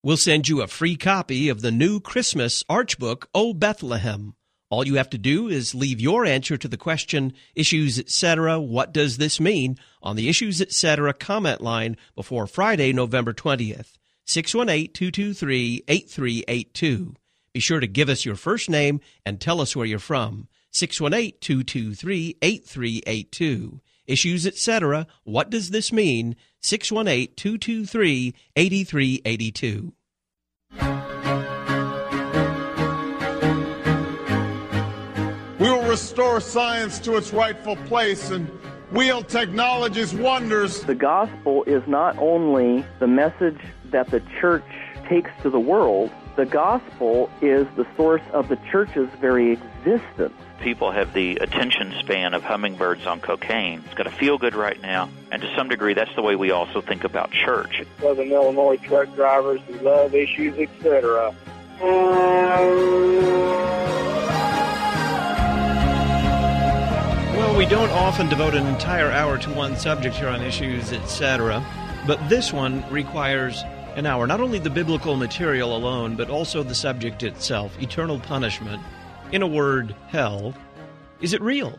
We'll send you a free copy of the new Christmas Archbook, O Bethlehem. All you have to do is leave your answer to the question, Issues Etc., What Does This Mean?, on the Issues Etc. comment line before Friday, November 20th, 618-223-8382. Be sure to give us your first name and tell us where you're from. 618-223-8382. Issues Etc., What Does This Mean? 618-223-8382. We will restore science to its rightful place and wield technology's wonders. The gospel is not only the message that the church takes to the world, the gospel is the source of the church's very existence. People have the attention span of hummingbirds on cocaine. It's got to feel good right now. And to some degree, that's the way we also think about church. Southern Illinois truck drivers who love Issues Etc. Well, we don't often devote an entire hour to one subject here on Issues Etc., but this one requires an hour. Not only the biblical material alone, but also the subject itself, eternal punishment. In a word, hell. Is it real?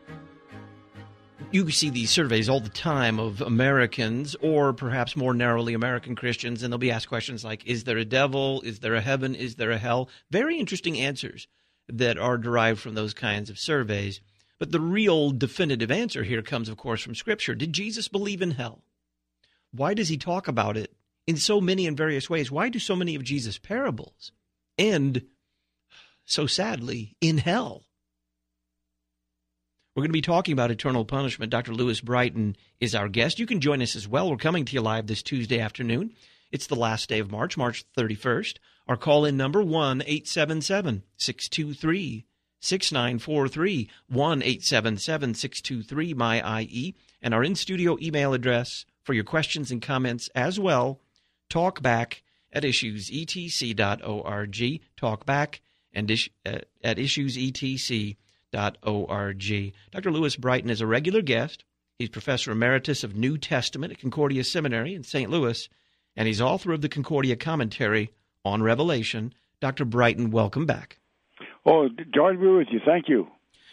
You see these surveys all the time of Americans, or perhaps more narrowly American Christians, and they'll be asked questions like, is there a devil? Is there a heaven? Is there a hell? Very interesting answers that are derived from those kinds of surveys. But the real definitive answer here comes, of course, from Scripture. Did Jesus believe in hell? Why does he talk about it in so many and various ways? Why do so many of Jesus' parables end, so sadly, in hell? We're going to be talking about eternal punishment. Dr. Lewis Brighton is our guest. You can join us as well. We're coming to you live this Tuesday afternoon. It's the last day of March, March 31st. Our call-in number, 1-877-623-6943, 1-877-623-MY-IE, and our in-studio email address for your questions and comments as well, talkback@issuesetc.org, talkback@issuesetc.org. Dr. Lewis Brighton is a regular guest. He's Professor Emeritus of New Testament at Concordia Seminary in St. Louis, and he's author of the Concordia Commentary on Revelation. Dr. Brighton, welcome back. Oh, joy be with you. Thank you.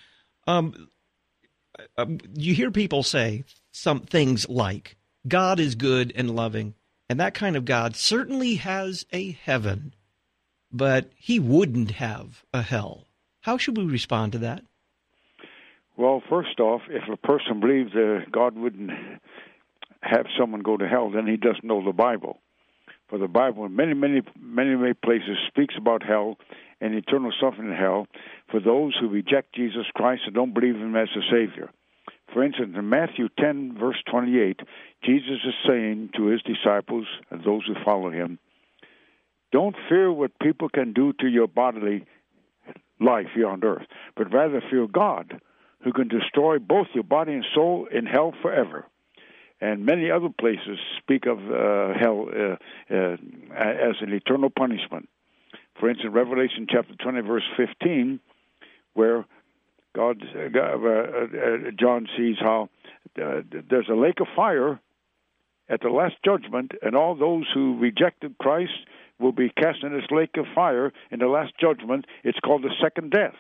You hear people say some things like, God is good and loving, and that kind of God certainly has a heaven, but he wouldn't have a hell. How should we respond to that? Well, first off, if a person believes God wouldn't have someone go to hell, then he doesn't know the Bible. For the Bible, in many places, speaks about hell and eternal suffering in hell for those who reject Jesus Christ and don't believe him as a Savior. For instance, in Matthew 10, verse 28, Jesus is saying to his disciples and those who follow him, don't fear what people can do to your bodily life here on earth, but rather fear God, who can destroy both your body and soul in hell forever. And many other places speak of hell as an eternal punishment. For instance, Revelation chapter 20, verse 15, where John sees how there's a lake of fire at the last judgment, and all those who rejected Christ will be cast in this lake of fire in the last judgment. It's called the second death.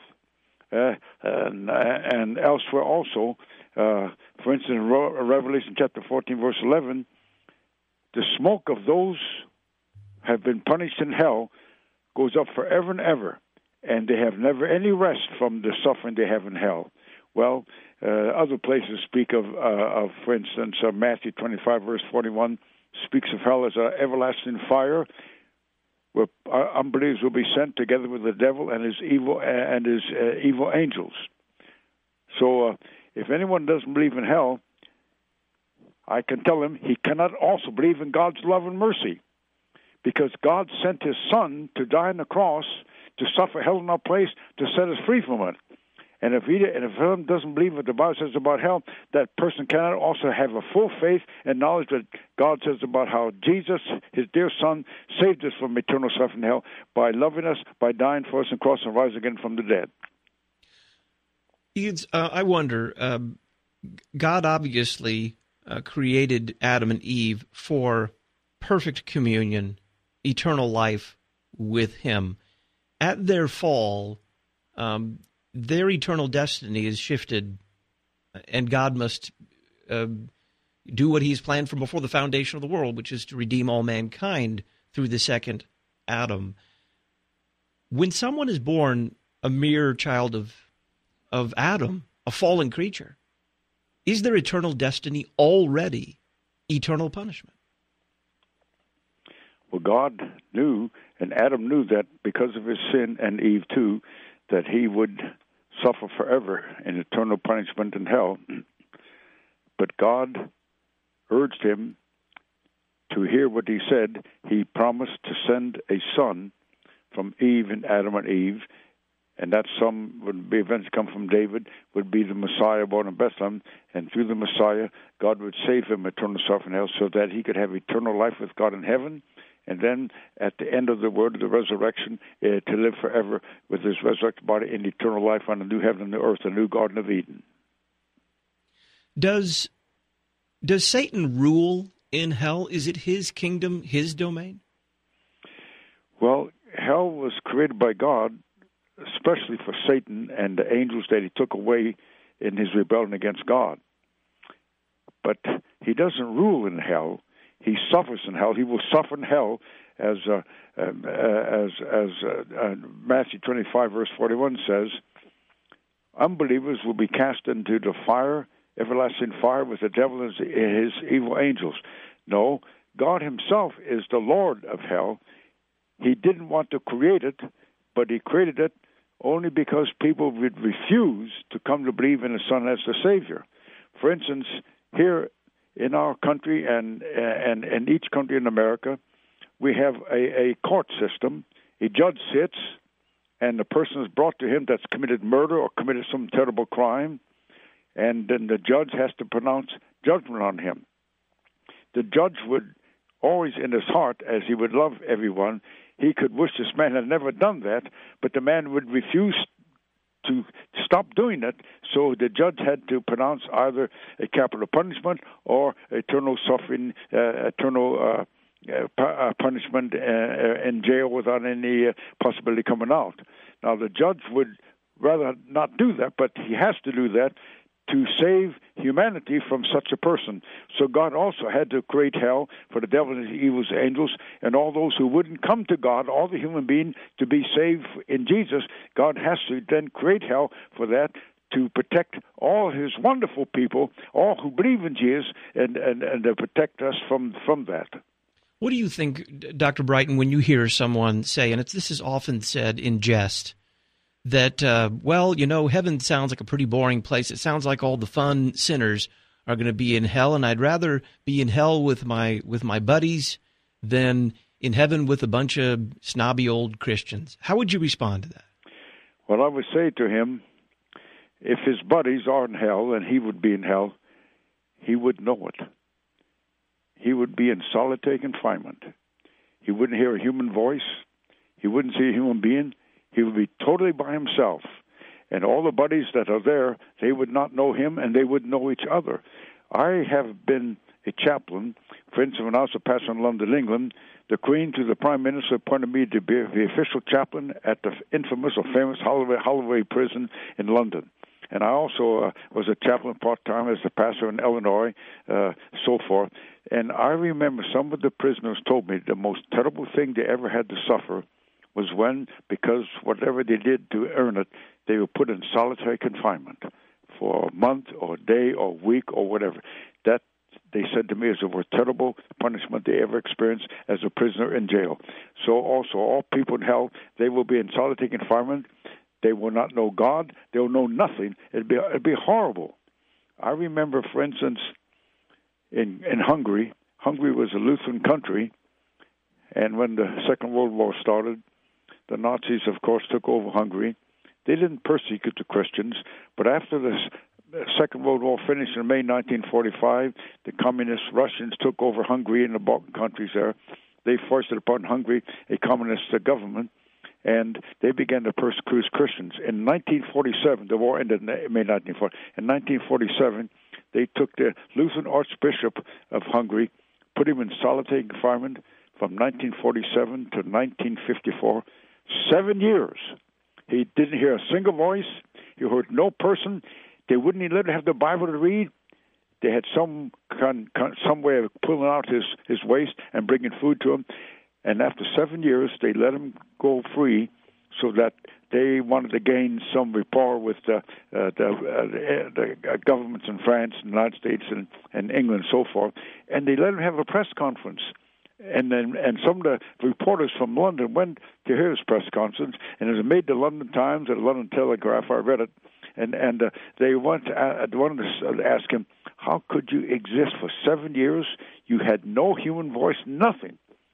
And elsewhere also, for instance, in Revelation chapter 14, verse 11, the smoke of those who have been punished in hell goes up forever and ever, and they have never any rest from the suffering they have in hell. Well, other places speak of for instance, Matthew 25, verse 41, speaks of hell as an everlasting fire, where unbelievers will be sent together with the devil and his evil angels. So, if anyone doesn't believe in hell, I can tell him he cannot also believe in God's love and mercy, because God sent his Son to die on the cross to suffer hell in our place to set us free from it. And if one doesn't believe what the Bible says about hell, that person cannot also have a full faith and knowledge that God says about how Jesus, his dear Son, saved us from eternal suffering in hell by loving us, by dying for us on the cross and rising again from the dead. I wonder, God obviously created Adam and Eve for perfect communion eternal life with him. At their fall, their eternal destiny is shifted, and God must do what he's planned from before the foundation of the world, which is to redeem all mankind through the second Adam. When someone is born a mere child of Adam, a fallen creature, is their eternal destiny already eternal punishment? Well, God knew, and Adam knew that because of his sin, and Eve too, that he would suffer forever in eternal punishment in hell. But God urged him to hear what he said. He promised to send a son from Eve and Adam and Eve, and that son would be eventually come from David, would be the Messiah born in Bethlehem, and through the Messiah, God would save him eternal suffering in hell so that he could have eternal life with God in heaven, and then at the end of the word of the resurrection, to live forever with his resurrected body in eternal life on a new heaven and new earth, a new Garden of Eden. Does Satan rule in hell? Is it his kingdom, his domain? Well, hell was created by God, especially for Satan and the angels that he took away in his rebellion against God. But he doesn't rule in hell. He suffers in hell. He will suffer in hell, as Matthew 25, verse 41 says, unbelievers will be cast into the fire, everlasting fire, with the devil and his evil angels. No, God himself is the Lord of hell. He didn't want to create it, but he created it only because people would refuse to come to believe in the Son as the Savior. For instance, here in our country and each country in America, we have a court system. A judge sits, and the person is brought to him that's committed murder or committed some terrible crime, and then the judge has to pronounce judgment on him. The judge would always, in his heart, as he would love everyone, he could wish this man had never done that, but the man would refuse to stop doing it, so the judge had to pronounce either a capital punishment or eternal suffering, eternal punishment in jail without any possibility coming out. Now, the judge would rather not do that, but he has to do that to save humanity from such a person. So God also had to create hell for the devil and his evil angels and all those who wouldn't come to God, all the human beings, to be saved in Jesus. God has to then create hell for that, to protect all his wonderful people, all who believe in Jesus, and to protect us from that. What do you think, Dr. Brighton, when you hear someone say, and this is often said in jest, that, heaven sounds like a pretty boring place. It sounds like all the fun sinners are going to be in hell, and I'd rather be in hell with my buddies than in heaven with a bunch of snobby old Christians. How would you respond to that? Well, I would say to him, if his buddies are in hell and he would be in hell, he would know it. He would be in solitary confinement. He wouldn't hear a human voice. He wouldn't see a human being. He would be totally by himself. And all the buddies that are there, they would not know him, and they wouldn't know each other. I have been a chaplain. For instance, when I was a pastor in London, England, the Queen to the Prime Minister appointed me to be the official chaplain at the infamous or famous Holloway prison in London. And I also was a chaplain part-time as a pastor in Illinois, so forth. And I remember some of the prisoners told me the most terrible thing they ever had to suffer was when, because whatever they did to earn it, they were put in solitary confinement for a month or a day or a week or whatever. That, they said to me, is the most terrible punishment they ever experienced as a prisoner in jail. So also, all people in hell, they will be in solitary confinement. They will not know God. They will know nothing. It'd be horrible. I remember, for instance, in Hungary. Hungary was a Lutheran country, and when the Second World War started, the Nazis, of course, took over Hungary. They didn't persecute the Christians, but after the Second World War finished in May 1945, the communist Russians took over Hungary and the Balkan countries there. They foisted upon Hungary a communist government, and they began to persecute Christians. In 1947, the war ended in May 1940. In 1947, they took the Lutheran Archbishop of Hungary, put him in solitary confinement from 1947 to 1954, 7 years. He didn't hear a single voice. He heard no person. They wouldn't even let him have the Bible to read. They had some way of pulling out his waist and bringing food to him. And after 7 years, they let him go free, so that they wanted to gain some rapport with the governments in France, and the United States, and England, and so forth. And they let him have a press conference. And some of the reporters from London went to hear his press conference, and it was made the London Times and the London Telegraph. I read it, and they wanted to ask him, how could you exist for 7 years? You had no human voice, nothing.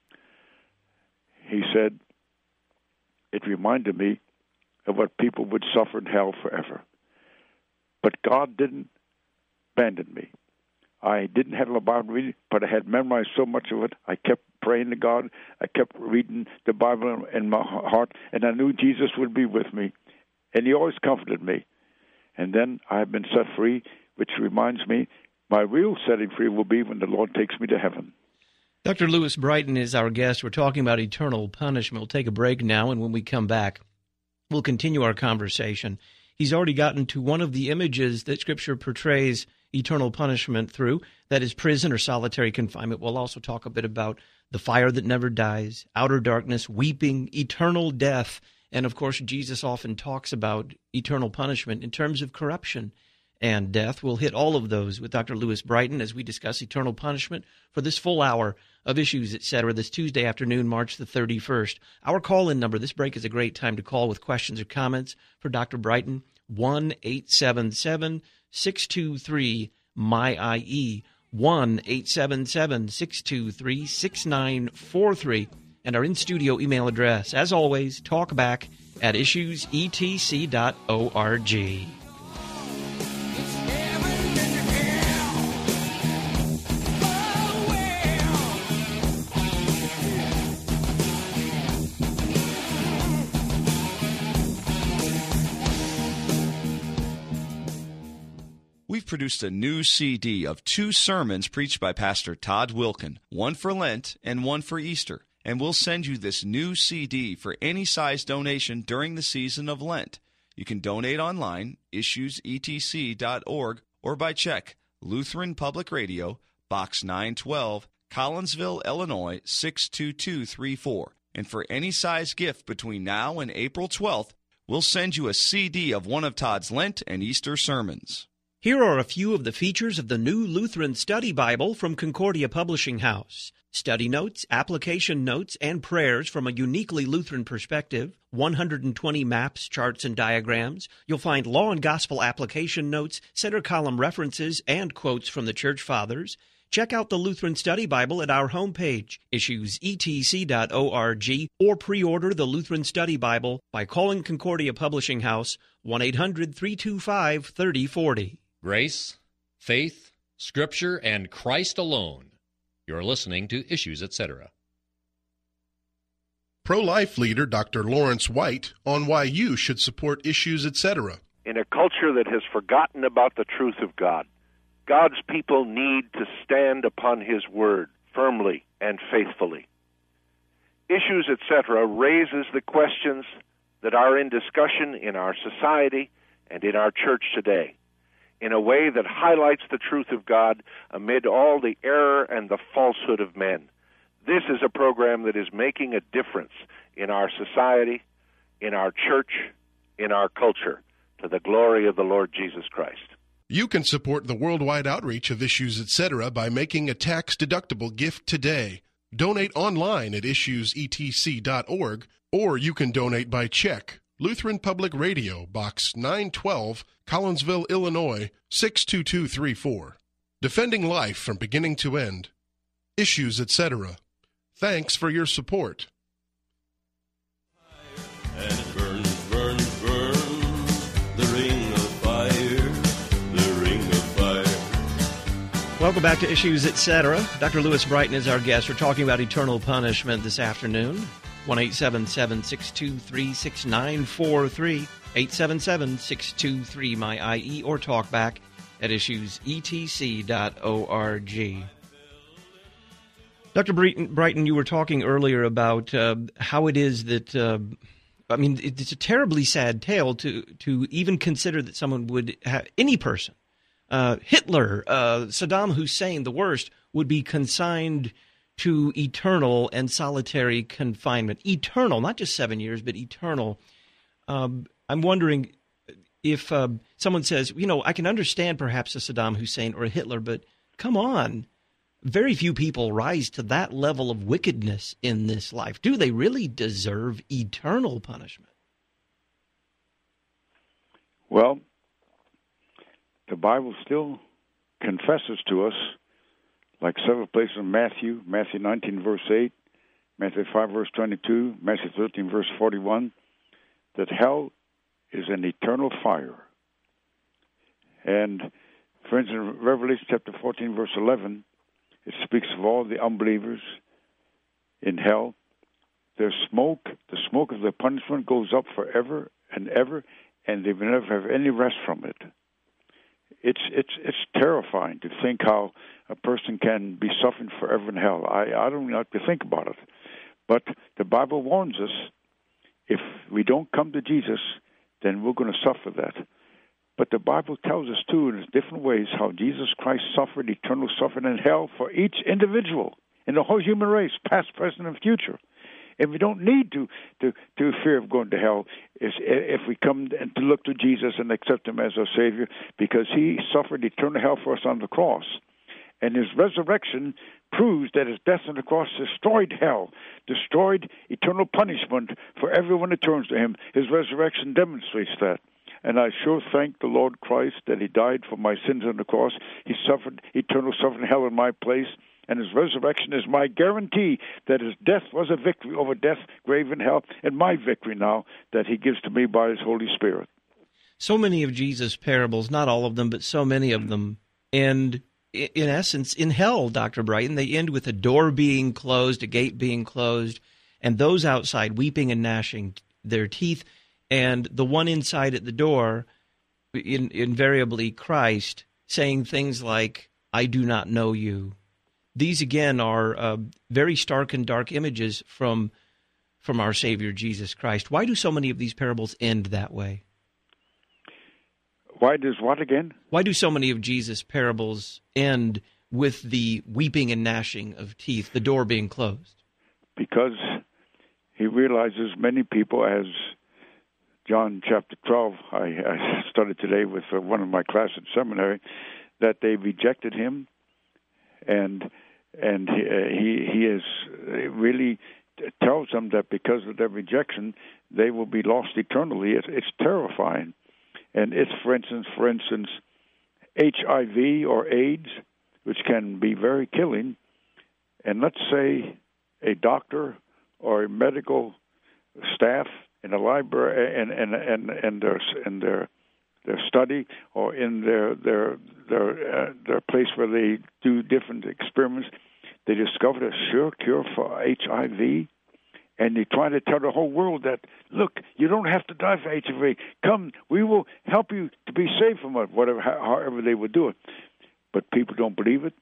He said, it reminded me of what people would suffer in hell forever. But God didn't abandon me. I didn't have a Bible reading, but I had memorized so much of it. I kept praying to God. I kept reading the Bible in my heart, and I knew Jesus would be with me. And he always comforted me. And then I've been set free, which reminds me, my real setting free will be when the Lord takes me to heaven. Dr. Lewis Brighton is our guest. We're talking about eternal punishment. We'll take a break now, and when we come back, we'll continue our conversation. He's already gotten to one of the images that Scripture portrays eternal punishment through, that is prison or solitary confinement. We'll also talk a bit about the fire that never dies, outer darkness, weeping, eternal death, and of course, Jesus often talks about eternal punishment in terms of corruption and death. We'll hit all of those with Dr. Lewis Brighton as we discuss eternal punishment for this full hour of Issues, Etc., this Tuesday afternoon, March the 31st. Our call-in number, this break is a great time to call with questions or comments for Dr. Brighton, 1-877-623-MY-IE, 1-877-623-6943, and our in-studio email address, as always, talkback@issuesetc.org. We've produced a new CD of 2 sermons preached by Pastor Todd Wilkin, one for Lent and one for Easter. And we'll send you this new CD for any size donation during the season of Lent. You can donate online, issuesetc.org, or by check, Lutheran Public Radio, Box 912, Collinsville, Illinois, 62234. And for any size gift between now and April 12th, we'll send you a CD of one of Todd's Lent and Easter sermons. Here are a few of the features of the new Lutheran Study Bible from Concordia Publishing House. Study notes, application notes, and prayers from a uniquely Lutheran perspective, 120 maps, charts, and diagrams. You'll find law and gospel application notes, center column references, and quotes from the Church Fathers. Check out the Lutheran Study Bible at our homepage, issuesetc.org, or pre-order the Lutheran Study Bible by calling Concordia Publishing House, 1-800-325-3040. Grace, faith, Scripture, and Christ alone. You're listening to Issues, Etc. Pro-life leader Dr. Lawrence White on why you should support Issues, Etc. In a culture that has forgotten about the truth of God, God's people need to stand upon His Word firmly and faithfully. Issues, Etc. raises the questions that are in discussion in our society and in our church today, in a way that highlights the truth of God amid all the error and the falsehood of men. This is a program that is making a difference in our society, in our church, in our culture, to the glory of the Lord Jesus Christ. You can support the worldwide outreach of Issues, Etc. by making a tax-deductible gift today. Donate online at issuesetc.org, or you can donate by check. Lutheran Public Radio, Box 912, Collinsville, Illinois, 62234. Defending life from beginning to end. Issues, Etc. Thanks for your support. And it burns, burns, burns, the ring of fire, the ring of fire. Welcome back to Issues, Etc. Dr. Lewis Brighton is our guest. We're talking about eternal punishment this afternoon. 1-877-623-6943, 877-623-MY-IE, or talk back at issuesetc.org. Dr. Brighton, you were talking earlier about how it is that, it's a terribly sad tale to even consider that someone would have, any person, Hitler, Saddam Hussein, the worst, would be consigned to eternal and solitary confinement. Eternal, not just 7 years, but eternal. I'm wondering if someone says, I can understand perhaps a Saddam Hussein or a Hitler, but come on. Very few people rise to that level of wickedness in this life. Do they really deserve eternal punishment? Well, the Bible still confesses to us, like several places in Matthew 19, verse 8, Matthew 5, verse 22, Matthew 13, verse 41, that hell is an eternal fire. And, for instance, Revelation chapter 14, verse 11, it speaks of all the unbelievers in hell. Their smoke, the smoke of their punishment goes up forever and ever, and they will never have any rest from it. It's terrifying to think how a person can be suffering forever in hell. I don't like to think about it. But the Bible warns us, if we don't come to Jesus, then we're going to suffer that. But the Bible tells us, too, in different ways, how Jesus Christ suffered eternal suffering in hell for each individual in the whole human race, past, present, and future. And we don't need to fear of going to hell if we come to look to Jesus and accept him as our Savior, because he suffered eternal hell for us on the cross. And his resurrection proves that his death on the cross destroyed hell, destroyed eternal punishment for everyone who turns to him. His resurrection demonstrates that. And I sure thank the Lord Christ that he died for my sins on the cross. He suffered eternal suffering in hell in my place. And his resurrection is my guarantee that his death was a victory over death, grave, and hell, and my victory now that he gives to me by his Holy Spirit. So many of Jesus' parables, not all of them, but so many of them, end, in essence, in hell, Dr. Brighton. They end with a door being closed, a gate being closed, and those outside weeping and gnashing their teeth, and the one inside at the door, invariably Christ, saying things like, "I do not know you." These, again, are very stark and dark images from our Savior, Jesus Christ. Why do so many of these parables end that way? Why does what again? Why do so many of Jesus' parables end with the weeping and gnashing of teeth, the door being closed? Because he realizes many people, as John chapter 12, I studied today with one of my class at seminary, that they rejected him, and he is really tells them that because of their rejection, they will be lost eternally. It's terrifying. And it's, for instance, HIV or AIDS, which can be very killing. And let's say a doctor or a medical staff in a library and their study or in their place where they do different experiments, they discovered a sure cure for HIV, and they try to tell the whole world that, look, you don't have to die for HIV. Come, we will help you to be saved from it, however they would do it. But people don't believe it,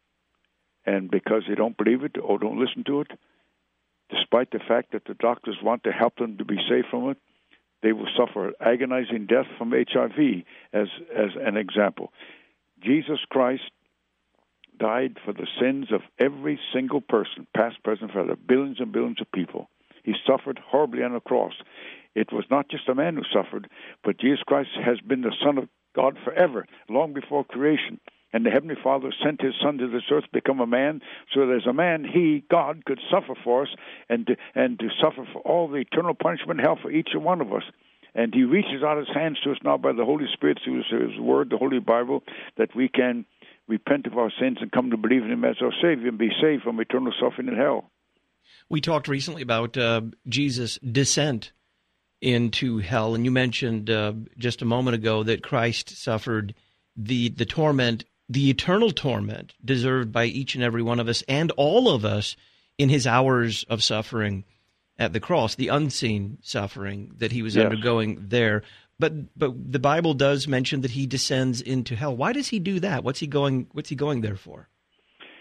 and because they don't believe it or don't listen to it, despite the fact that the doctors want to help them to be saved from it, they will suffer agonizing death from HIV as an example. Jesus Christ died for the sins of every single person, past, present, future, billions and billions of people. He suffered horribly on the cross. It was not just a man who suffered, but Jesus Christ has been the Son of God forever, long before creation. And the Heavenly Father sent his Son to this earth to become a man, so that as a man, he, God, could suffer for us and to suffer for all the eternal punishment and hell for each and one of us. And he reaches out his hands to us now by the Holy Spirit through his Word, the Holy Bible, that we can repent of our sins and come to believe in him as our Savior and be saved from eternal suffering in hell. We talked recently about Jesus' descent into hell, and you mentioned just a moment ago that Christ suffered the torment, the eternal torment deserved by each and every one of us and all of us in his hours of suffering at the cross, the unseen suffering that he was undergoing there. But the Bible does mention that he descends into hell. Why does he do that? What's he going there for?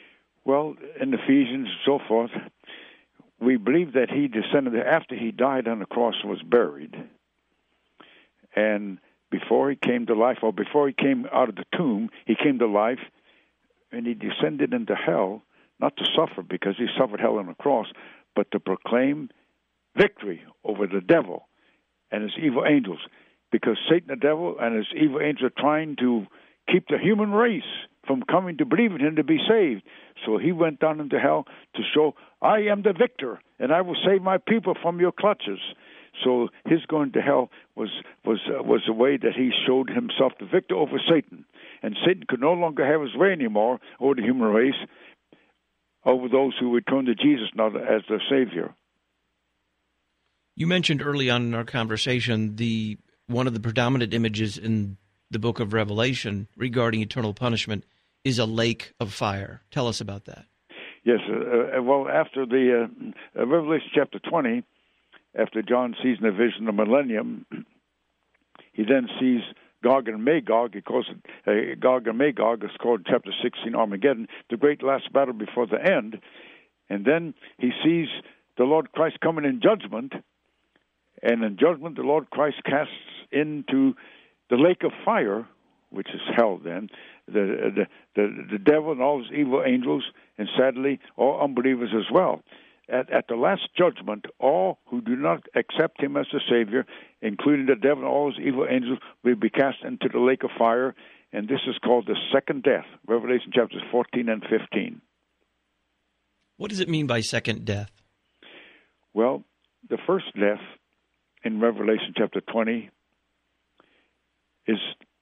Well, in Ephesians and so forth, we believe that he descended after he died on the cross and was buried. And before he came to life, or before he came out of the tomb, he came to life, and he descended into hell, not to suffer because he suffered hell on the cross, but to proclaim victory over the devil and his evil angels, because Satan, the devil, and his evil angels are trying to keep the human race from coming to believe in him to be saved. So he went down into hell to show, I am the victor, and I will save my people from your clutches. So his going to hell was a way that he showed himself the victor over Satan. And Satan could no longer have his way anymore over the human race, over those who would turn to Jesus now as their Savior. You mentioned early on in our conversation one of the predominant images in the book of Revelation regarding eternal punishment is a lake of fire. Tell us about that. Yes. Well, after the Revelation chapter 20, after John sees in the vision the millennium, he then sees Gog and Magog. He calls it Gog and Magog. It's called chapter 16, Armageddon, the great last battle before the end. And then he sees the Lord Christ coming in judgment. And in judgment, the Lord Christ casts into the lake of fire, which is hell then, the devil and all his evil angels, and sadly, all unbelievers as well. At the last judgment, all who do not accept him as the Savior, including the devil and all his evil angels, will be cast into the lake of fire, and this is called the second death, Revelation chapters 14 and 15. What does it mean by second death? Well, the first death in Revelation chapter 20 is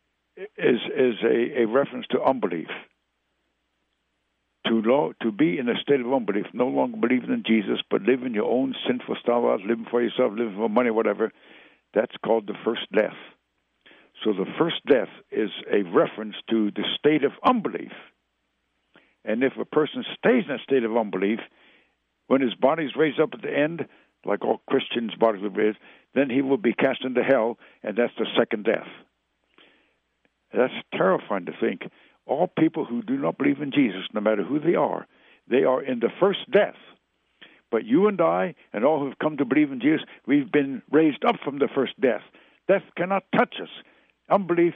a reference to unbelief. To be in a state of unbelief, no longer believing in Jesus, but living your own sinful style out, living for yourself, living for money, whatever, that's called the first death. So the first death is a reference to the state of unbelief. And if a person stays in a state of unbelief, when his body is raised up at the end, like all Christians' bodies will be raised, then he will be cast into hell, and that's the second death. That's terrifying to think. All people who do not believe in Jesus, no matter who they are in the first death. But you and I, and all who have come to believe in Jesus, we've been raised up from the first death. Death cannot touch us. Unbelief,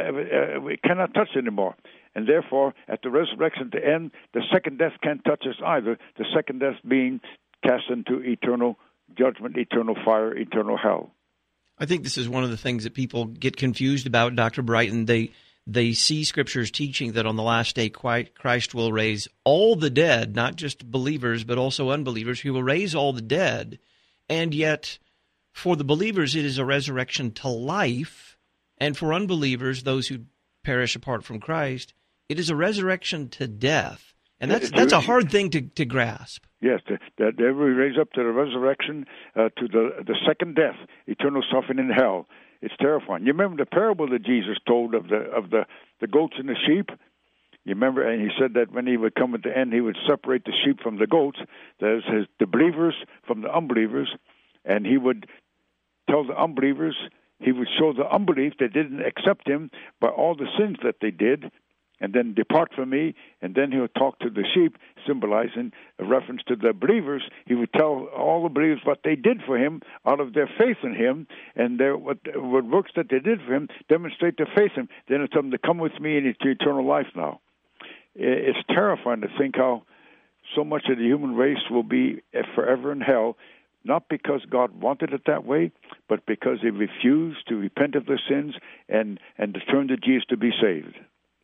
we cannot touch anymore. And therefore, at the resurrection, at the end, the second death can't touch us either. The second death being cast into eternal judgment, eternal fire, eternal hell. I think this is one of the things that people get confused about, Dr. Brighton. They see Scripture's teaching that on the last day Christ will raise all the dead, not just believers, but also unbelievers. He will raise all the dead. And yet, for the believers, it is a resurrection to life. And for unbelievers, those who perish apart from Christ, it is a resurrection to death. And that's a hard thing to grasp. Yes, that they will raise up to the resurrection, to the second death, eternal suffering in hell. It's terrifying. You remember the parable that Jesus told of the goats and the sheep? You remember, and he said that when he would come at the end, he would separate the sheep from the goats, that is, the believers from the unbelievers, and he would tell the unbelievers, he would show the unbelief they didn't accept him by all the sins that they did, and then depart from me, and then he would talk to the sheep, symbolizing a reference to the believers. He would tell all the believers what they did for him out of their faith in him, and what works that they did for him demonstrate their faith in him. Then he told them to come with me into eternal life now. It's terrifying to think how so much of the human race will be forever in hell, not because God wanted it that way, but because they refused to repent of their sins and to turn to Jesus to be saved.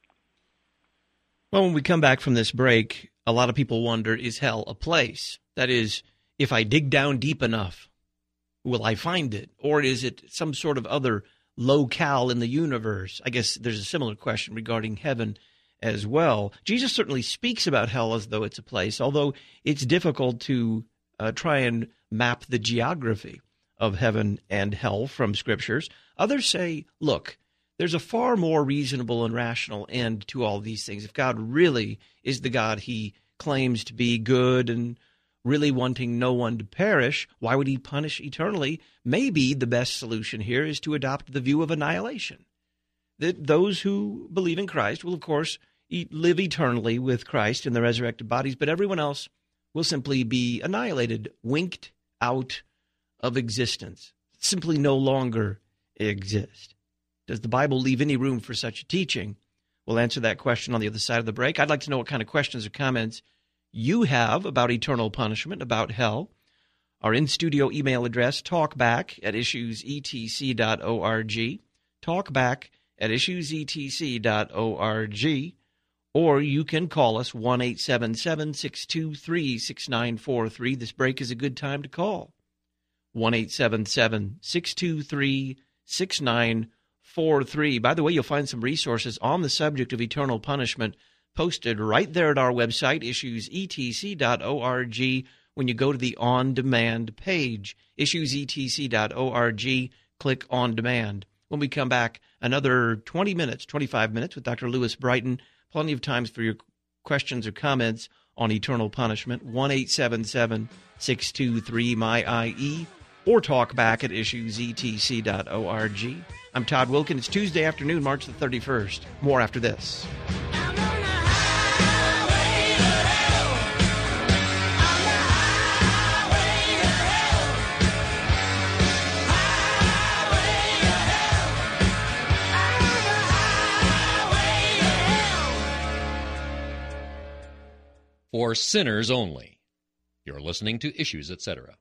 Well, when we come back from this break, a lot of people wonder, is hell a place? That is, if I dig down deep enough, will I find it? Or is it some sort of other locale in the universe? I guess there's a similar question regarding heaven as well. Jesus certainly speaks about hell as though it's a place, although it's difficult to try and map the geography of heaven and hell from Scriptures. Others say, look, there's a far more reasonable and rational end to all these things. If God really is the God he claims to be, good and really wanting no one to perish, why would he punish eternally? Maybe the best solution here is to adopt the view of annihilation. That those who believe in Christ will, of course, live eternally with Christ in the resurrected bodies, but everyone else will simply be annihilated, winked out of existence, simply no longer exist. Does the Bible leave any room for such a teaching? We'll answer that question on the other side of the break. I'd like to know what kind of questions or comments you have about eternal punishment, about hell. Our in-studio email address, talkback@issuesetc.org, talkback@issuesetc.org, or you can call us 1-877-623-6943. This break is a good time to call. 1-877-623-6943. By the way, you'll find some resources on the subject of eternal punishment posted right there at our website, issuesetc.org, when you go to the On Demand page, issuesetc.org, click On Demand. When we come back, another 20 minutes, 25 minutes with Dr. Lewis Brighton. Plenty of times for your questions or comments on eternal punishment. 1-877-623-MY-IE or talk back at issuesetc.org. I'm Todd Wilken. It's Tuesday afternoon, March the 31st. More after this. For sinners only. You're listening to Issues, Etc.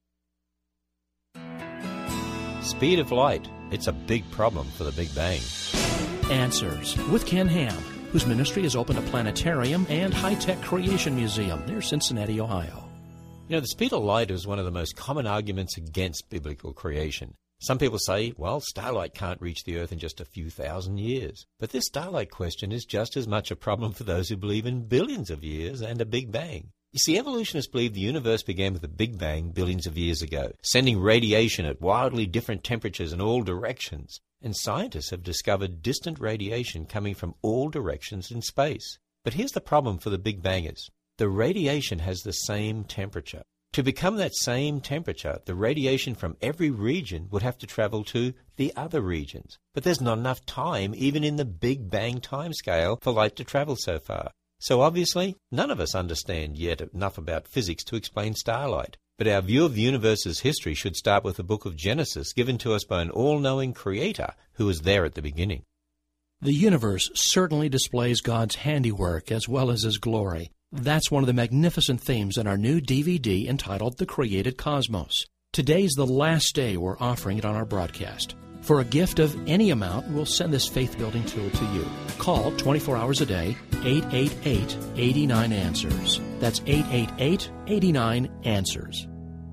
Speed of light. It's a big problem for the Big Bang. Answers with Ken Ham, whose ministry has opened a planetarium and high-tech creation museum near Cincinnati, Ohio. You know, the speed of light is one of the most common arguments against biblical creation. Some people say, well, starlight can't reach the Earth in just a few thousand years. But this starlight question is just as much a problem for those who believe in billions of years and a Big Bang. You see, evolutionists believe the universe began with a Big Bang billions of years ago, sending radiation at wildly different temperatures in all directions. And scientists have discovered distant radiation coming from all directions in space. But here's the problem for the Big Bangers. The radiation has the same temperature. To become that same temperature, the radiation from every region would have to travel to the other regions. But there's not enough time, even in the Big Bang timescale, for light to travel so far. So obviously, none of us understand yet enough about physics to explain starlight. But our view of the universe's history should start with the book of Genesis, given to us by an all-knowing creator who was there at the beginning. The universe certainly displays God's handiwork as well as His glory. That's one of the magnificent themes in our new DVD entitled The Created Cosmos. Today's the last day we're offering it on our broadcast. For a gift of any amount, we'll send this faith-building tool to you. Call 24 hours a day, 888-89-ANSWERS. That's 888-89-ANSWERS.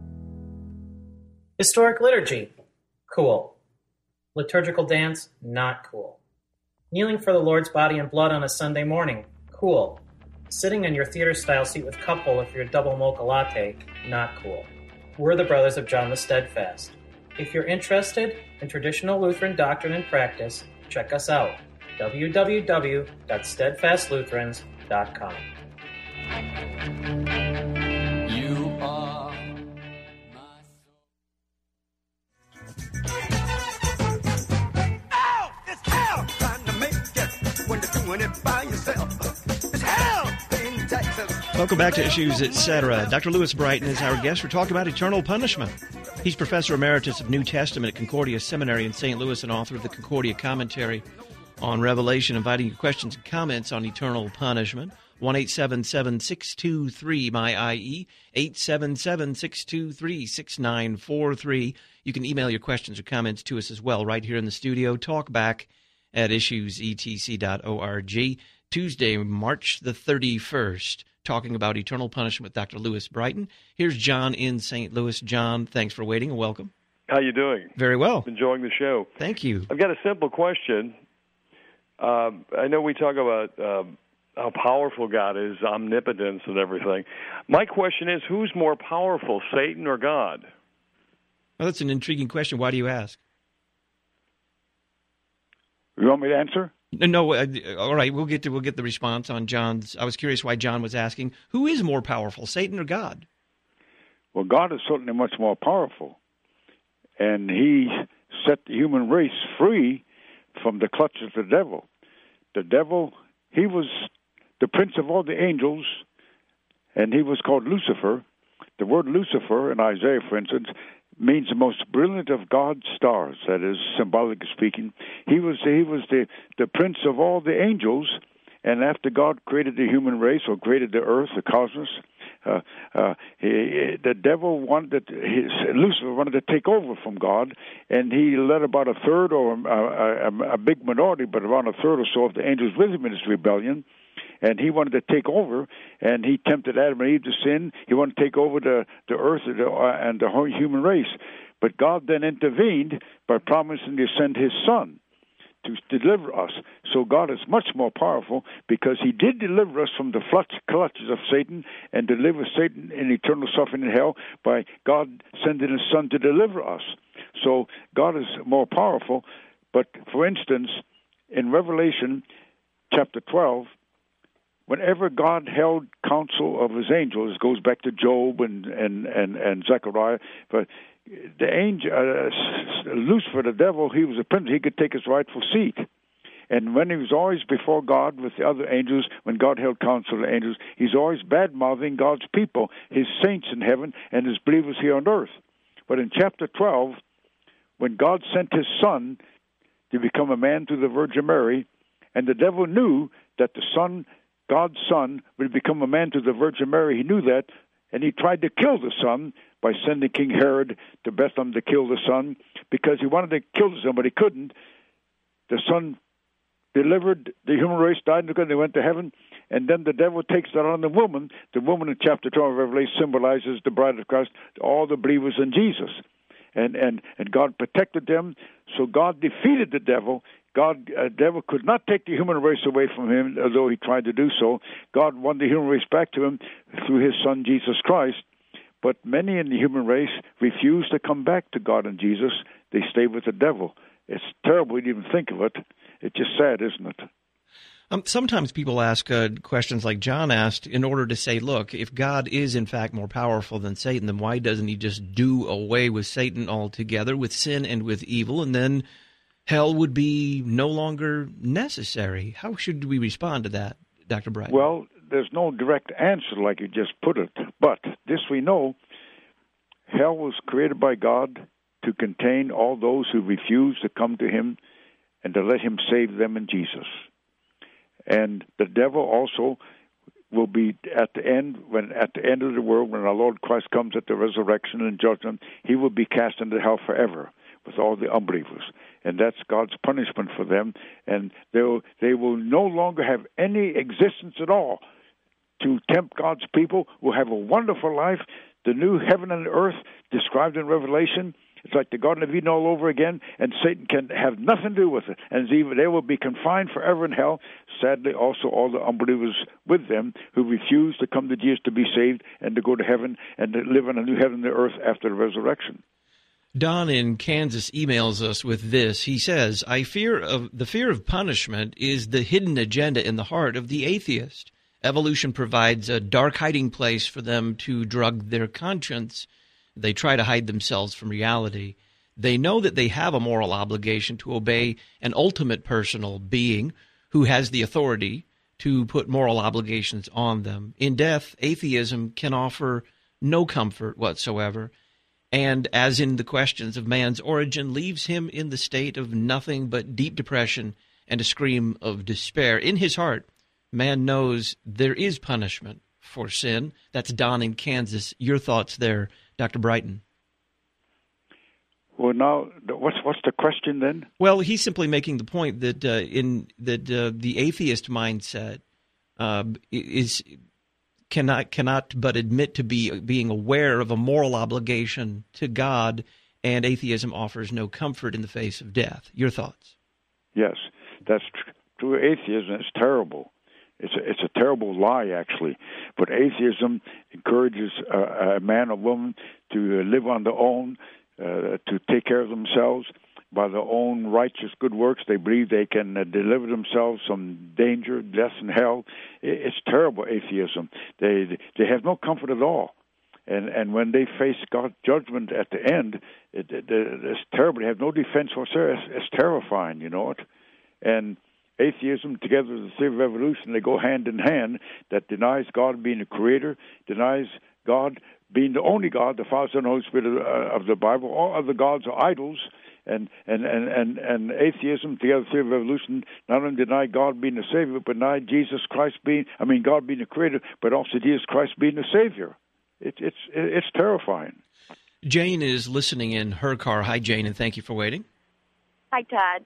Historic liturgy, cool. Liturgical dance, not cool. Kneeling for the Lord's body and blood on a Sunday morning, cool. Sitting in your theater-style seat with cup holder for your double mocha latte, not cool. We're the Brothers of John the Steadfast. If you're interested in traditional Lutheran doctrine and practice, check us out, www.steadfastlutherans.com. You are my soul. Ow! It's hell trying to make it when you're doing it by yourself. It's hell in Texas. Welcome back to Issues, Etc. Dr. Lewis Brighton is our guest. We're talking about eternal punishment. He's Professor Emeritus of New Testament at Concordia Seminary in St. Louis and author of the Concordia Commentary on Revelation, inviting your questions and comments on eternal punishment. 1-877-623-MY-IE, 877-623-6943. You can email your questions or comments to us as well right here in the studio. Talk back at issuesetc.org. Tuesday, March the 31st. Talking about eternal punishment with Dr. Lewis Brighton. Here's John in St. Louis. John, thanks for waiting and welcome. How you doing? Very well. Enjoying the show. Thank you. I've got a simple question. I know we talk about how powerful God is, omnipotence and everything. My question is, who's more powerful, Satan or God? Well, that's an intriguing question. Why do you ask? You want me to answer? No, all right. We'll get the response on John's. I was curious why John was asking, who is more powerful, Satan or God? Well, God is certainly much more powerful, and He set the human race free from the clutches of the devil. The devil he was the prince of all the angels, and he was called Lucifer. The word Lucifer in Isaiah, for instance, means the most brilliant of God's stars. That is, symbolically speaking. He was the prince of all the angels, and after God created the human race, or created the earth, the cosmos, the devil Lucifer wanted to take over from God, and he led about a third, or a big minority, but around a third or so of the angels with him in his rebellion. And he wanted to take over, and he tempted Adam and Eve to sin. He wanted to take over the earth and the whole human race. But God then intervened by promising to send his Son to deliver us. So God is much more powerful, because he did deliver us from the clutches of Satan, and deliver Satan in eternal suffering in hell by God sending his Son to deliver us. So God is more powerful. But, for instance, in Revelation chapter 12, whenever God held counsel of his angels, it goes back to Job and Zechariah, but the angel, Lucifer, the devil, he was a prince. He could take his rightful seat. And when he was always before God with the other angels, when God held counsel of the angels, he's always bad-mouthing God's people, his saints in heaven and his believers here on earth. But in chapter 12, when God sent his Son to become a man through the Virgin Mary, and the devil knew that the Son, God's Son, would become a man through the Virgin Mary, he knew that, and he tried to kill the Son by sending King Herod to Bethlehem to kill the Son, because he wanted to kill the Son, but he couldn't. The Son delivered the human race, died, and they went to heaven, and then the devil takes that on the woman. The woman in chapter 12 of Revelation symbolizes the bride of Christ, all the believers in Jesus. And God protected them, so God defeated the devil. Devil could not take the human race away from him, although he tried to do so. God won the human race back to him through his Son, Jesus Christ. But many in the human race refuse to come back to God and Jesus. They stay with the devil. It's terrible to even think of it. It's just sad, isn't it? Sometimes people ask questions like John asked in order to say, look, if God is in fact more powerful than Satan, then why doesn't he just do away with Satan altogether, with sin and with evil, and then hell would be no longer necessary? How should we respond to that, Dr. Bright? Well, there's no direct answer like you just put it, but this we know: hell was created by God to contain all those who refuse to come to him and to let him save them in Jesus. And the devil also will be at the end of the world, when our Lord Christ comes at the resurrection and judgment, he will be cast into hell forever with all the unbelievers. And that's God's punishment for them. And they will no longer have any existence at all to tempt God's people. Will have a wonderful life. The new heaven and earth described in Revelation, it's like the Garden of Eden all over again, and Satan can have nothing to do with it. And they will be confined forever in hell. Sadly, also all the unbelievers with them who refuse to come to Jesus to be saved and to go to heaven and to live on a new heaven and earth after the resurrection. Don in Kansas emails us with this. He says, the fear of punishment is the hidden agenda in the heart of the atheist. Evolution provides a dark hiding place for them to drug their conscience. They try to hide themselves from reality. They know that they have a moral obligation to obey an ultimate personal being who has the authority to put moral obligations on them. In death, atheism can offer no comfort whatsoever, and as in the questions of man's origin, leaves him in the state of nothing but deep depression and a scream of despair. In his heart, man knows there is punishment for sin. That's Don in Kansas. Your thoughts there, Dr. Brighton? Well, now, what's the question then? Well, he's simply making the point that the atheist mindset cannot but admit to being aware of a moral obligation to God, and atheism offers no comfort in the face of death. Your thoughts? Yes, that's true. Atheism is terrible. It's a terrible lie, actually. But atheism encourages a man or woman to live on their own, to take care of themselves by their own righteous good works. They believe they can deliver themselves from danger, death, and hell. It's terrible, atheism. They have no comfort at all. And when they face God's judgment at the end, it's terrible. They have no defense whatsoever. It's terrifying, you know it. And atheism together with the theory of evolution, they go hand in hand, that denies God being the creator, denies God being the only God, the Father, Son, and Holy Spirit of the Bible. All other gods are idols, and atheism together with the theory of evolution not only deny God being the Savior, but deny God being the creator, but also Jesus Christ being the Savior. It's terrifying. Jane is listening in her car. Hi, Jane, and thank you for waiting. Hi, Todd.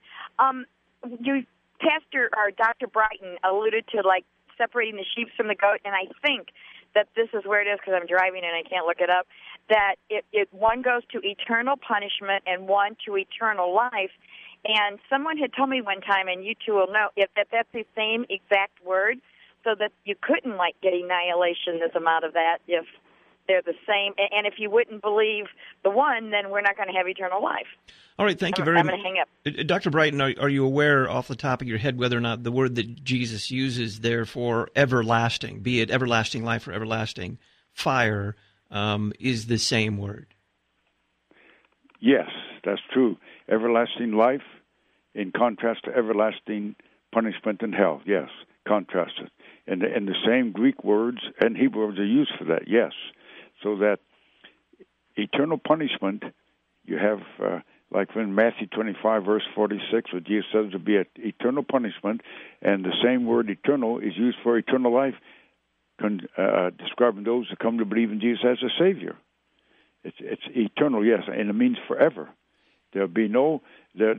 Pastor or Dr. Brighton alluded to separating the sheep from the goat, and I think that this is where it is because I'm driving and I can't look it up. That one goes to eternal punishment and one to eternal life. And someone had told me one time, and you two will know, that's the same exact word, so that you couldn't get annihilationism out of that if they're the same. And if you wouldn't believe the one, then we're not going to have eternal life. All right, thank you very much. I'm going to hang up. Dr. Brighton, are you aware off the top of your head whether or not the word that Jesus uses there for everlasting, be it everlasting life or everlasting fire, is the same word? Yes, that's true. Everlasting life in contrast to everlasting punishment in hell. Yes, contrasted. And the same Greek words and Hebrew words are used for that, yes. So that eternal punishment, you have, like in Matthew 25, verse 46, where Jesus says to be an eternal punishment, and the same word eternal is used for eternal life, describing those who come to believe in Jesus as a Savior. It's eternal, yes, and it means forever. There'll be no, like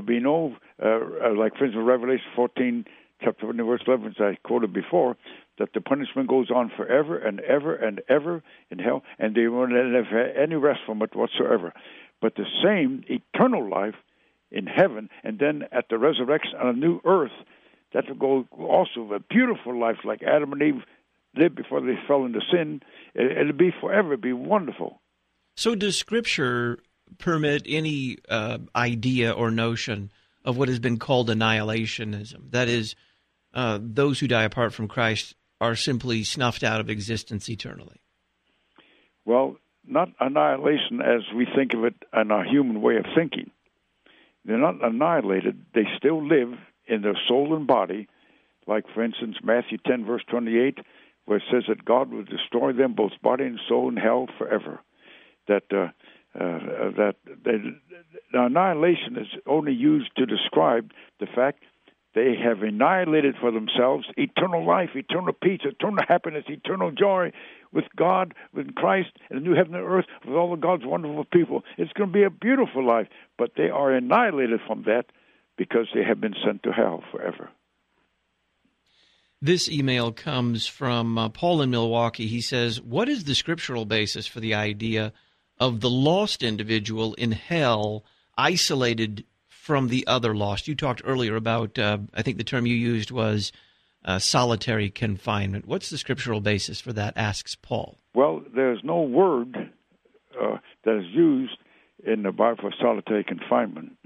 for instance, Revelation 14, chapter 1, verse 11, as I quoted before, that the punishment goes on forever and ever and ever in hell, and they won't have any rest from it whatsoever. But the same eternal life in heaven, and then at the resurrection on a new earth, that will go also a beautiful life like Adam and Eve lived before they fell into sin. It'll be forever, it'll be wonderful. So does Scripture permit any idea or notion of what has been called annihilationism? That is, those who die apart from Christ are simply snuffed out of existence eternally. Well, not annihilation as we think of it in our human way of thinking. They're not annihilated. They still live in their soul and body, like, for instance, Matthew 10, verse 28, where it says that God will destroy them, both body and soul, in hell forever. That annihilation is only used to describe the fact they have annihilated for themselves eternal life, eternal peace, eternal happiness, eternal joy with God, with Christ, and the new heaven and earth, with all of God's wonderful people. It's going to be a beautiful life, but they are annihilated from that because they have been sent to hell forever. This email comes from Paul in Milwaukee. He says, what is the scriptural basis for the idea of the lost individual in hell isolated from the other lost? You talked earlier about, I think the term you used was solitary confinement. What's the scriptural basis for that, asks Paul? Well, there's no word that is used in the Bible for solitary confinement.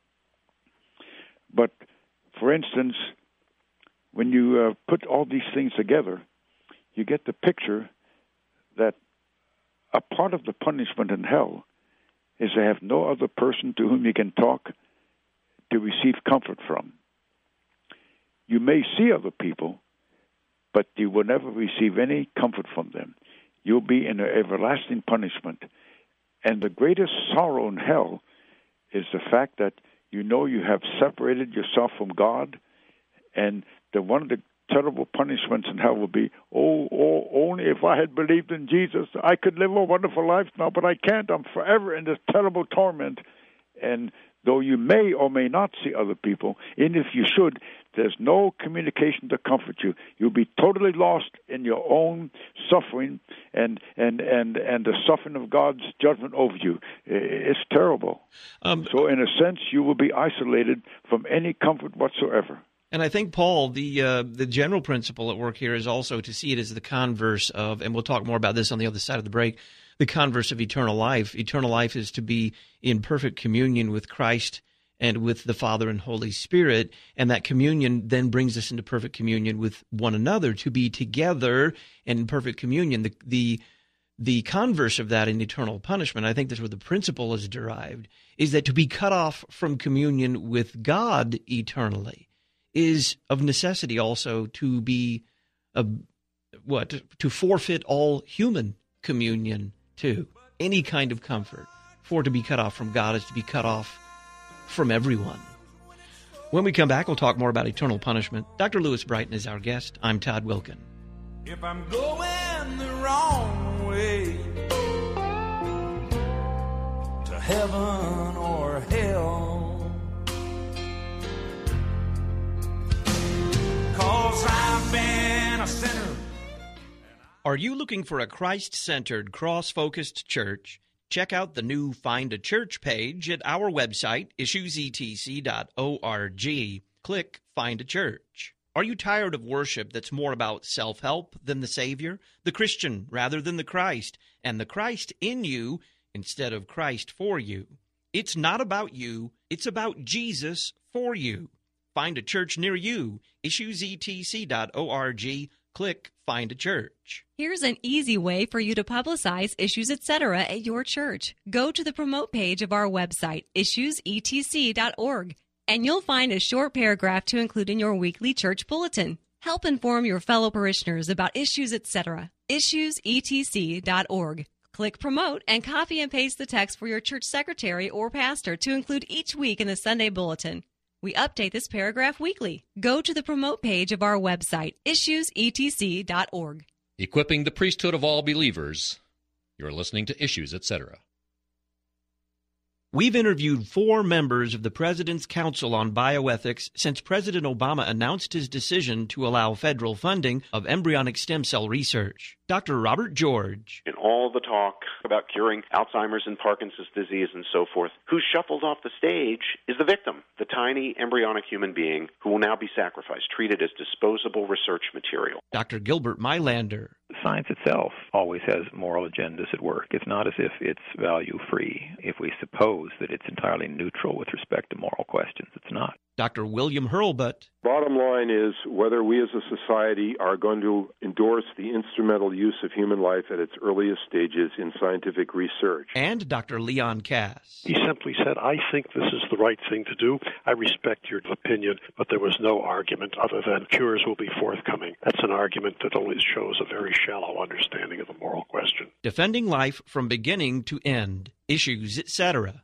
But, for instance, when you put all these things together, you get the picture that a part of the punishment in hell is to have no other person to whom you can talk to receive comfort from. You may see other people, but you will never receive any comfort from them. You'll be in an everlasting punishment. And the greatest sorrow in hell is the fact that you know you have separated yourself from God, and one of the terrible punishments in hell will be, only if I had believed in Jesus, I could live a wonderful life now, but I can't. I'm forever in this terrible torment. And though you may or may not see other people, and if you should, there's no communication to comfort you. You'll be totally lost in your own suffering and the suffering of God's judgment over you. It's terrible. So in a sense, you will be isolated from any comfort whatsoever. And I think, Paul, the general principle at work here is also to see it as the converse of, and we'll talk more about this on the other side of the break, the converse of eternal life. Eternal life is to be in perfect communion with Christ and with the Father and Holy Spirit, and that communion then brings us into perfect communion with one another, to be together and in perfect communion. The converse of that in eternal punishment, I think that's where the principle is derived, is that to be cut off from communion with God eternally is of necessity also to be to forfeit all human communion too. Any kind of comfort. For to be cut off from God is to be cut off from everyone. When we come back, we'll talk more about eternal punishment. Dr. Lewis Brighton is our guest. I'm Todd Wilken. If I'm going the wrong way, to heaven or hell, 'cause I've been a sinner. Are you looking for a Christ-centered, cross-focused church? Check out the new Find a Church page at our website, issuesetc.org. Click Find a Church. Are you tired of worship that's more about self-help than the Savior, the Christian rather than the Christ, and the Christ in you instead of Christ for you? It's not about you, it's about Jesus for you. Find a church near you, issuesetc.org. Click Find a Church. Here's an easy way for you to publicize Issues Etc. at your church. Go to the Promote page of our website, issuesetc.org, and you'll find a short paragraph to include in your weekly church bulletin. Help inform your fellow parishioners about Issues Etc. issuesetc.org. Click Promote and copy and paste the text for your church secretary or pastor to include each week in the Sunday bulletin. We update this paragraph weekly. Go to the Promote page of our website, issuesetc.org. Equipping the priesthood of all believers. You're listening to Issues, Etc. We've interviewed 4 members of the President's Council on Bioethics since President Obama announced his decision to allow federal funding of embryonic stem cell research. Dr. Robert George. In all the talk about curing Alzheimer's and Parkinson's disease and so forth, who shuffled off the stage is the victim, the tiny embryonic human being who will now be sacrificed, treated as disposable research material. Dr. Gilbert Mylander. Science itself always has moral agendas at work. It's not as if it's value-free. If we suppose that it's entirely neutral with respect to moral questions, it's not. Dr. William Hurlbut. Bottom line is whether we as a society are going to endorse the instrumental use of human life at its earliest stages in scientific research. And Dr. Leon Cass. He simply said, I think this is the right thing to do. I respect your opinion, but there was no argument other than cures will be forthcoming. That's an argument that only shows a very shallow understanding of the moral question. Defending life from beginning to end. Issues, etc.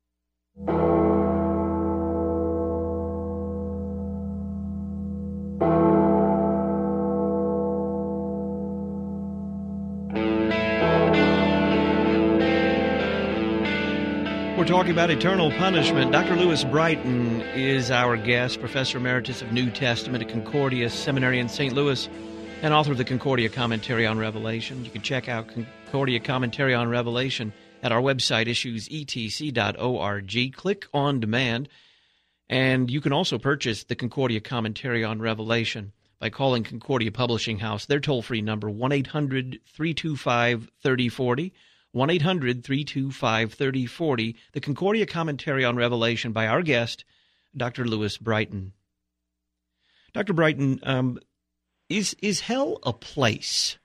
We're talking about eternal punishment. Dr. Lewis Brighton is our guest, Professor Emeritus of New Testament at Concordia Seminary in St. Louis, and author of the Concordia Commentary on Revelation. You can check out Concordia Commentary on Revelation at our website, issuesetc.org. Click on demand, and you can also purchase the Concordia Commentary on Revelation by calling Concordia Publishing House. Their toll-free number, 1-800-325-3040. 1-800-325-3040, the Concordia Commentary on Revelation by our guest, Dr. Lewis Brighton. Dr. Brighton, is hell a place?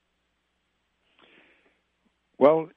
Well,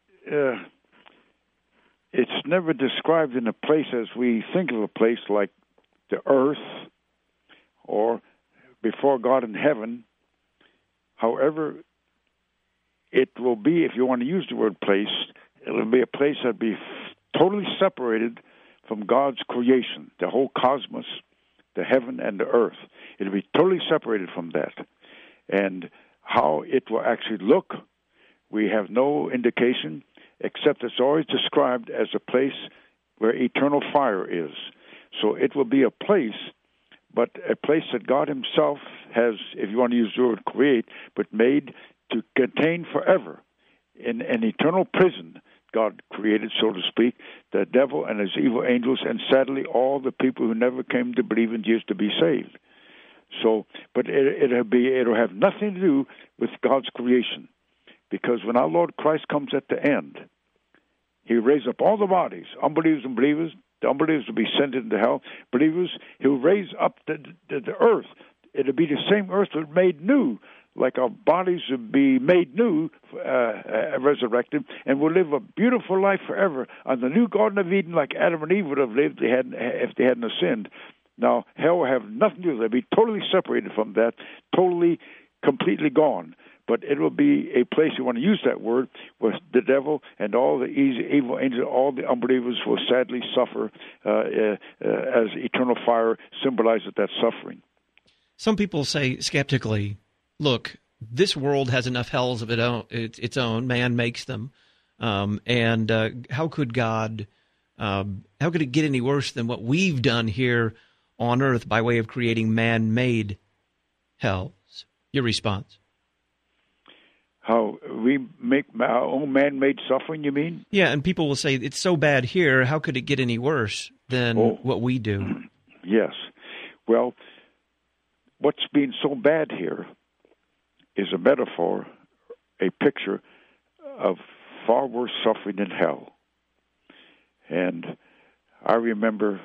it's never described in a place as we think of a place like the earth or before God in heaven. However, it will be, if you want to use the word place, it will be a place that will be totally separated from God's creation, the whole cosmos, the heaven and the earth. It will be totally separated from that. And how it will actually look, we have no indication, except it's always described as a place where eternal fire is. So it will be a place, but a place that God himself has, if you want to use the word create, but made to contain forever. In an eternal prison, God created, so to speak, the devil and his evil angels, and sadly all the people who never came to believe in Jesus to be saved. So, but it'll have nothing to do with God's creation, because when our Lord Christ comes at the end, he'll raise up all the bodies, unbelievers and believers. The unbelievers will be sent into hell. Believers, he'll raise up the earth. It'll be the same earth that made new, like our bodies would be made new, resurrected, and we'll live a beautiful life forever on the new Garden of Eden, like Adam and Eve would have lived if they hadn't sinned. Now, hell will have nothing to do with it. It'll be totally separated from that, totally, completely gone. But it will be a place, you want to use that word, where the devil and all the evil angels, all the unbelievers will sadly suffer as eternal fire symbolizes that suffering. Some people say skeptically, look, this world has enough hells of its own. Man makes them. And how could it get any worse than what we've done here on earth by way of creating man-made hells? Your response? How we make our own man-made suffering, you mean? Yeah, and people will say, it's so bad here, how could it get any worse than what we do? Yes. Well, what's being so bad here is a metaphor, a picture of far worse suffering than hell. And I remember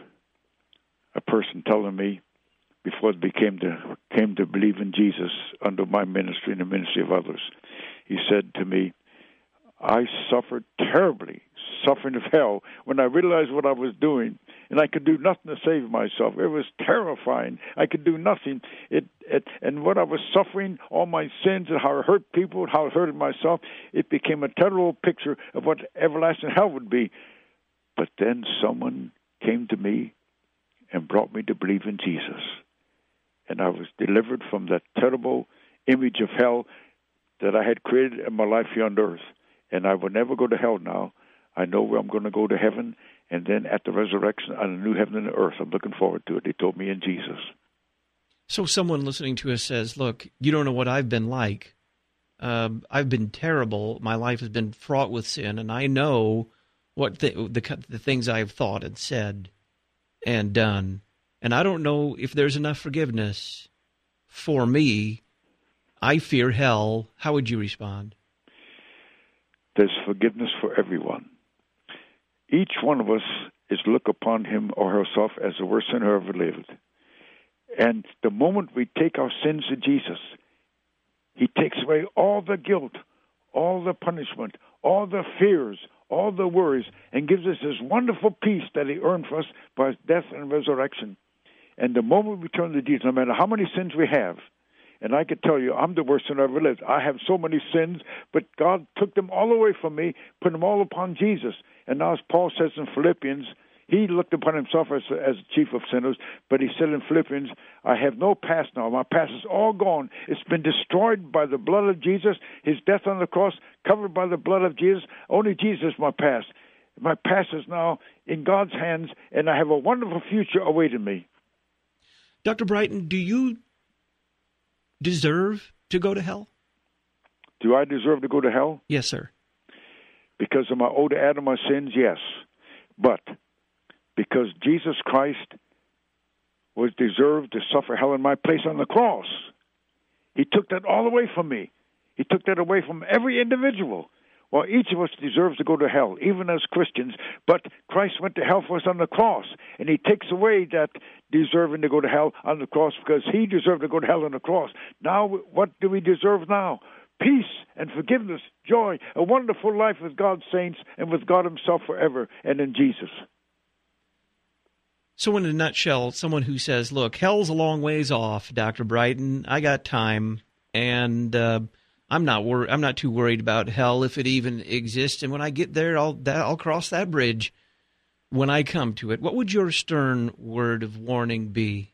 a person telling me before they came to believe in Jesus under my ministry and the ministry of others, he said to me, I suffered terribly, suffering of hell, when I realized what I was doing, and I could do nothing to save myself. It was terrifying. I could do nothing. And what I was suffering, all my sins, and how I hurt people, and how I hurted myself, it became a terrible picture of what everlasting hell would be. But then someone came to me and brought me to believe in Jesus. And I was delivered from that terrible image of hell that I had created in my life here on earth. And I will never go to hell now. I know where I'm going to go to heaven, and then at the resurrection on a new heaven and earth. I'm looking forward to it. They told me in Jesus. So someone listening to us says, look, you don't know what I've been like. I've been terrible. My life has been fraught with sin, and I know what the things I've thought and said and done. And I don't know if there's enough forgiveness for me. I fear hell. How would you respond? There's forgiveness for everyone. Each one of us is look upon him or herself as the worst sinner ever lived. And the moment we take our sins to Jesus, he takes away all the guilt, all the punishment, all the fears, all the worries, and gives us this wonderful peace that he earned for us by his death and resurrection. And the moment we turn to Jesus, no matter how many sins we have, and I can tell you, I'm the worst sinner ever lived. I have so many sins, but God took them all away from me, put them all upon Jesus. And now, as Paul says in Philippians, he looked upon himself as chief of sinners, but he said in Philippians, I have no past now. My past is all gone. It's been destroyed by the blood of Jesus, his death on the cross, covered by the blood of Jesus. Only Jesus is my past. My past is now in God's hands, and I have a wonderful future awaiting me. Dr. Brighton, do you deserve to go to hell? Do I deserve to go to hell? Yes, sir. Because of my old Adam, my sins, yes. But because Jesus Christ was deserved to suffer hell in my place on the cross, he took that all away from me. He took that away from every individual. Well, each of us deserves to go to hell, even as Christians, but Christ went to hell for us on the cross, and he takes away that deserving to go to hell on the cross because he deserved to go to hell on the cross. Now, what do we deserve now? Peace and forgiveness, joy, a wonderful life with God's saints and with God himself forever and in Jesus. So in a nutshell, someone who says, look, hell's a long ways off, Dr. Brighton. I got time, and I'm not too worried about hell if it even exists. And when I get there, I'll cross that bridge when I come to it. What would your stern word of warning be?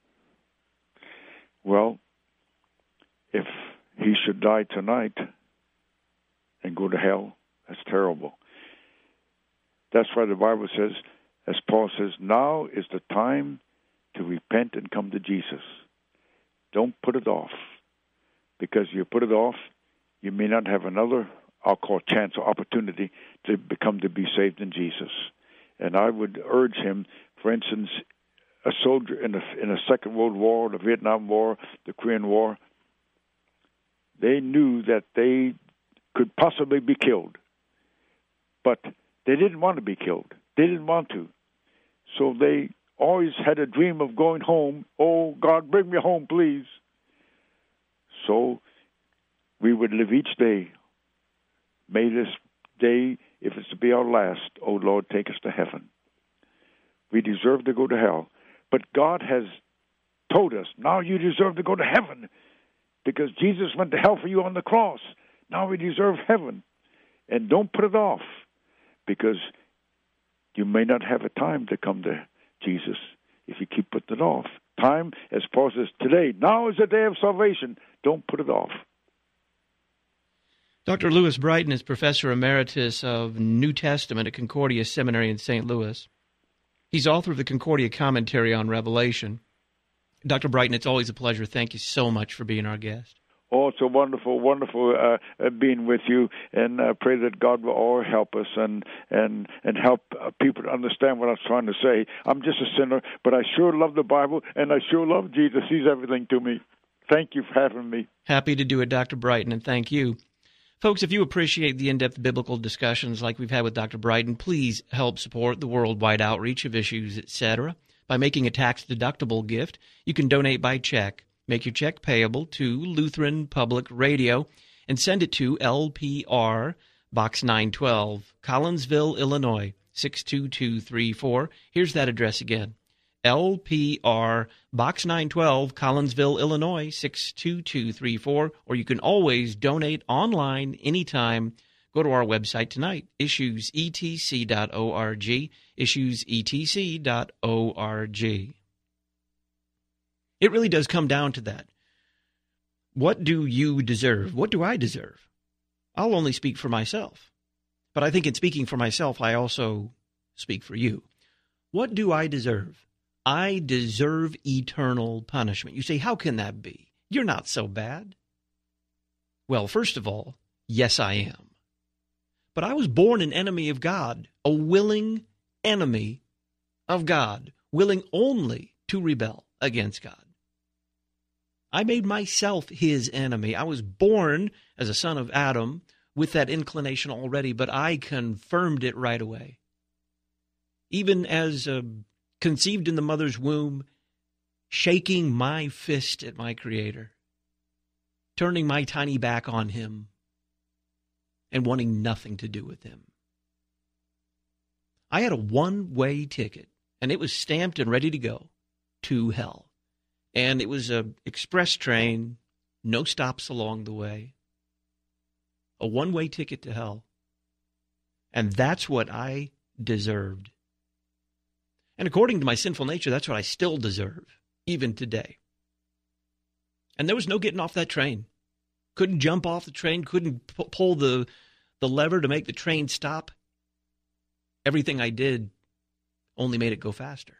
Well, if he should die tonight and go to hell, that's terrible. That's why the Bible says, as Paul says, now is the time to repent and come to Jesus. Don't put it off. Because you put it off, you may not have another, I'll call chance or opportunity to be saved in Jesus. And I would urge him, for instance, a soldier in the Second World War, the Vietnam War, the Korean War, they knew that they could possibly be killed. But they didn't want to be killed. They didn't want to. So they always had a dream of going home. Oh, God, bring me home, please. So we would live each day. May this day, if it's to be our last, oh Lord, take us to heaven. We deserve to go to hell, But God has told us, now you deserve to go to heaven because Jesus went to hell for you on the cross. Now we deserve heaven. And don't put it off because you may not have a time to come to Jesus if you keep putting it off. Time, as Paul says, today, now is the day of salvation. Don't put it off. Dr. Lewis Brighton is Professor Emeritus of New Testament at Concordia Seminary in St. Louis. He's author of the Concordia Commentary on Revelation. Dr. Brighton, it's always a pleasure. Thank you so much for being our guest. Oh, it's a wonderful being with you, and I pray that God will all help us and help people to understand what I was trying to say. I'm just a sinner, but I sure love the Bible, and I sure love Jesus. He's everything to me. Thank you for having me. Happy to do it, Dr. Brighton, and thank you. Folks, if you appreciate the in-depth biblical discussions like we've had with Dr. Brighton, please help support the worldwide outreach of Issues, etc. by making a tax-deductible gift. You can donate by check. Make your check payable to Lutheran Public Radio and send it to LPR, Box 912, Collinsville, Illinois, 62234. Here's that address again. LPR, Box 912, Collinsville, Illinois, 62234. Or you can always donate online anytime. Go to our website tonight, issuesetc.org, issuesetc.org. It really does come down to that. What do you deserve? What do I deserve? I'll only speak for myself. But I think in speaking for myself, I also speak for you. What do I deserve? I deserve eternal punishment. You say, how can that be? You're not so bad. Well, first of all, yes, I am. But I was born an enemy of God, a willing enemy of God, willing only to rebel against God. I made myself his enemy. I was born as a son of Adam with that inclination already, but I confirmed it right away. Even as conceived in the mother's womb, shaking my fist at my Creator, turning my tiny back on him, and wanting nothing to do with him. I had a one-way ticket, and it was stamped and ready to go to hell. And it was an express train, no stops along the way. A one-way ticket to hell. And that's what I deserved. And according to my sinful nature, that's what I still deserve, even today. And there was no getting off that train. Couldn't jump off the train, couldn't pull the lever to make the train stop. Everything I did only made it go faster.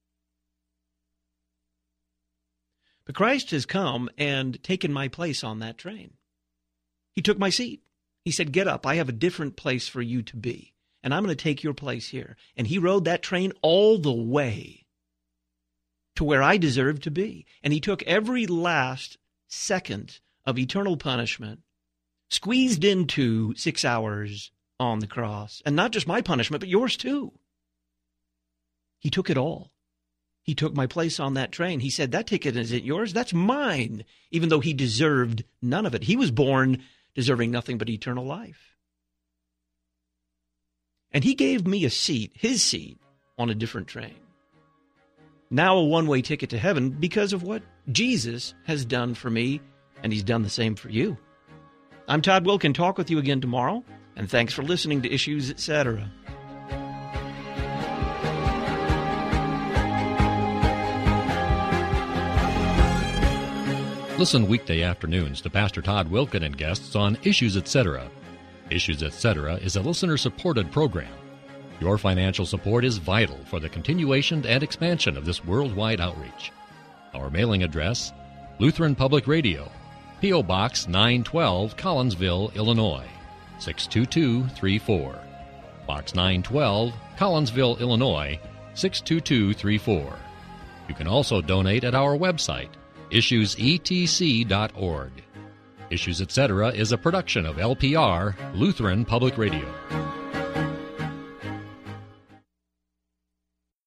But Christ has come and taken my place on that train. He took my seat. He said, get up. I have a different place for you to be, and I'm going to take your place here. And he rode that train all the way to where I deserved to be. And he took every last second of eternal punishment, squeezed into 6 hours on the cross. And not just my punishment, but yours too. He took it all. He took my place on that train. He said, that ticket isn't yours, that's mine, even though he deserved none of it. He was born deserving nothing but eternal life. And he gave me a seat, his seat, on a different train. Now a one-way ticket to heaven because of what Jesus has done for me, and he's done the same for you. I'm Todd Wilken. Talk with you again tomorrow, and thanks for listening to Issues, Etc. Listen weekday afternoons to Pastor Todd Wilken and guests on Issues, Etc. Issues, Etc. is a listener-supported program. Your financial support is vital for the continuation and expansion of this worldwide outreach. Our mailing address, Lutheran Public Radio, P.O. Box 912, Collinsville, Illinois, 62234. Box 912, Collinsville, Illinois, 62234. You can also donate at our website, issuesetc.org. Issues, Etc. is a production of LPR, Lutheran Public Radio.